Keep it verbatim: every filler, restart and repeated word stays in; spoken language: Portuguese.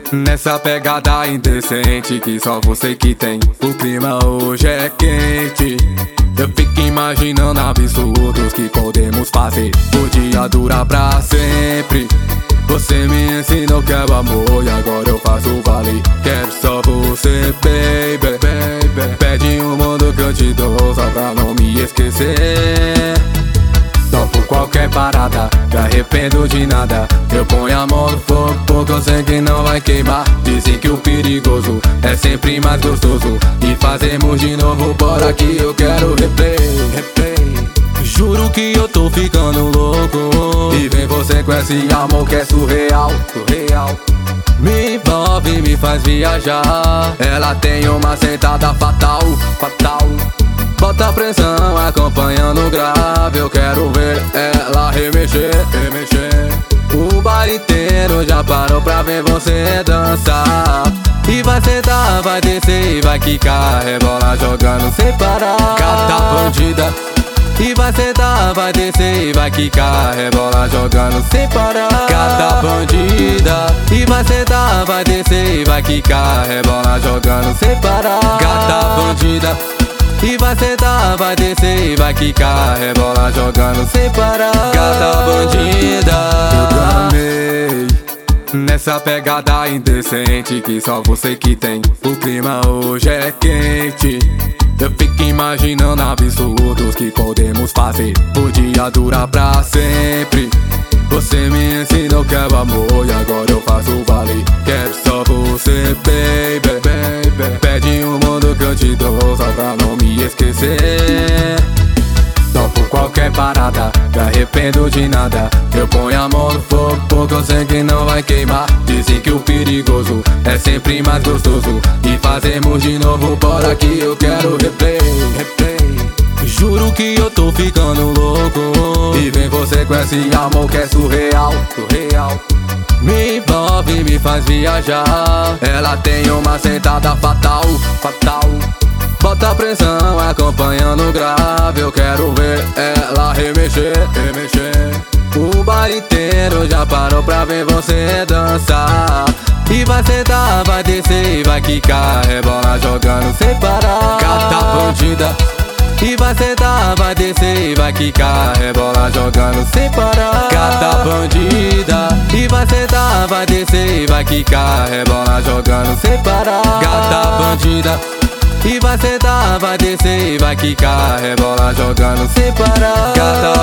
Nessa pegada indecente que só você que tem. O clima hoje é quente. Eu fico imaginando absurdos que podemos fazer. Podia durar pra sempre. Você me ensinou que é o amor e agora eu faço valer. Quero só você, baby, baby. Pede um mundo que eu te dou só pra não me esquecer. Topo qualquer parada, me arrependo de nada. Eu ponho a mão no fogo porque eu sei que não vai queimar. Dizem que o perigoso é sempre mais gostoso. E fazemos de novo, bora que eu quero replay, replay. Juro que eu tô ficando louco. E vem você com esse amor que é surreal, surreal. Me envolve, me faz viajar. Ela tem uma sentada fatal, fatal. Bota pressão acompanhando o grave. Eu quero ver ela remexer, remexer. O bar inteiro já parou pra ver você dançar. E vai sentar, vai descer e vai quicar. Rebola jogando sem parar. Gata bandida. E vai sentar, vai descer e vai quicar. Rebola jogando sem parar. Gata bandida. E vai sentar, vai descer e vai quicar. Rebola jogando sem parar. Gata bandida. E vai sentar, vai descer e vai quicar. Rebola jogando sem parar. Gata bandida. Eu amei nessa pegada indecente que só você que tem. O clima hoje é quente. Eu fico imaginando absurdos que podemos fazer. Podia durar pra sempre. Você me ensinou que é o amor e agora eu faço valer. Quero só você, baby, baby. Pede um mundo que eu te dou só pra não me esquecer. Topo qualquer parada, me arrependo de nada. Eu ponho a mão no fogo porque eu sei que não vai queimar. Dizem que o perigoso é sempre mais gostoso. E fazemos de novo, bora que eu quero replay, replay. Juro que eu tô ficando louco. E vem você com esse amor que é surreal, surreal. Me envolve, me faz viajar. Ela tem uma sentada fatal, fatal. Bota pressão acompanhando o grave. Eu quero ver ela remexer, remexer. O bar inteiro já parou pra ver você dançar. E vai sentar, vai descer e vai quicar. Rebola jogando sem parar. Gata bandida. E vai sentar, vai descer e vai quicar. Rebola jogando sem parar. Gata bandida. E vai sentar, vai descer e vai quicar. Rebola jogando sem parar. Gata bandida. E vai sentar, vai descer e vai quicar. Rebola jogando sem parar. Gata